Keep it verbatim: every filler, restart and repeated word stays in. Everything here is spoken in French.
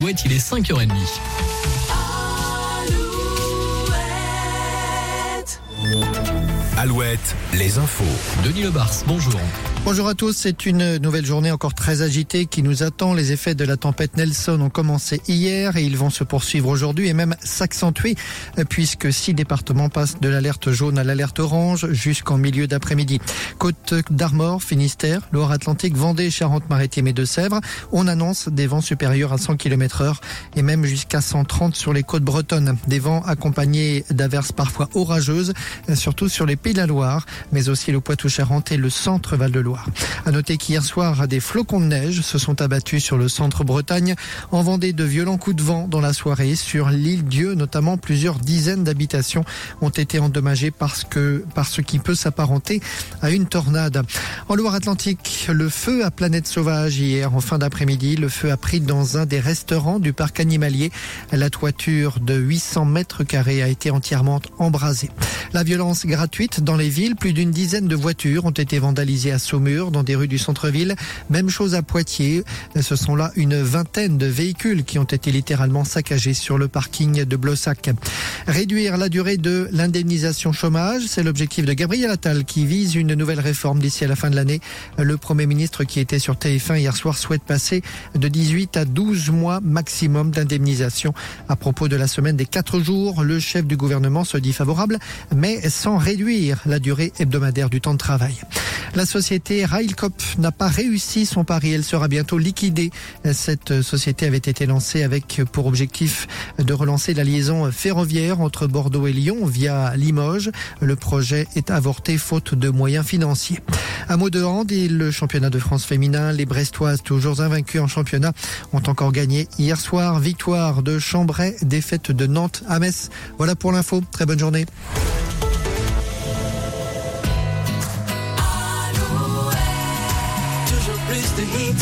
Ouais, il est cinq heures trente. Alouette, les infos. Denis Lebars, bonjour. Bonjour à tous, c'est une nouvelle journée encore très agitée qui nous attend. Les effets de la tempête Nelson ont commencé hier et ils vont se poursuivre aujourd'hui et même s'accentuer puisque six départements passent de l'alerte jaune à l'alerte orange jusqu'en milieu d'après-midi. Côte d'Armor, Finistère, Loire-Atlantique, Vendée, Charente-Maritime et Deux-Sèvres, on annonce des vents supérieurs à cent kilomètres heure et même jusqu'à cent trente sur les côtes bretonnes. Des vents accompagnés d'averses parfois orageuses, surtout sur les Pays de la Loire, mais aussi le Poitou-Charentes et le centre Val-de-Loire. À noter qu'hier soir, des flocons de neige se sont abattus sur le centre Bretagne. En Vendée, de violents coups de vent dans la soirée. Sur l'île Dieu, notamment, plusieurs dizaines d'habitations ont été endommagées parce que, par ce qui peut s'apparenter à une tornade. En Loire-Atlantique, le feu à Planète Sauvage hier, en fin d'après-midi. Le feu a pris dans un des restaurants du parc animalier. La toiture de huit cents mètres carrés a été entièrement embrasée. La violence gratuite dans les villes. Plus d'une dizaine de voitures ont été vandalisées à Saumur, dans des rues du centre-ville. Même chose à Poitiers. Ce sont là une vingtaine de véhicules qui ont été littéralement saccagés sur le parking de Blossac. Réduire la durée de l'indemnisation chômage, c'est l'objectif de Gabriel Attal qui vise une nouvelle réforme d'ici à la fin de l'année. Le Premier ministre qui était sur T F un hier soir souhaite passer de dix-huit à douze mois maximum d'indemnisation. À propos de la semaine des quatre jours, le chef du gouvernement se dit favorable, mais sans réduire la durée hebdomadaire du temps de travail. La société Railcoop n'a pas réussi son pari. Elle sera bientôt liquidée. Cette société avait été lancée avec pour objectif de relancer la liaison ferroviaire entre Bordeaux et Lyon via Limoges. Le projet est avorté faute de moyens financiers. Un mot de hand et le championnat de France féminin. Les Brestoises, toujours invaincues en championnat, ont encore gagné hier soir. Victoire de Chambray, défaite de Nantes à Metz. Voilà pour l'info. Très bonne journée. Plus de hits.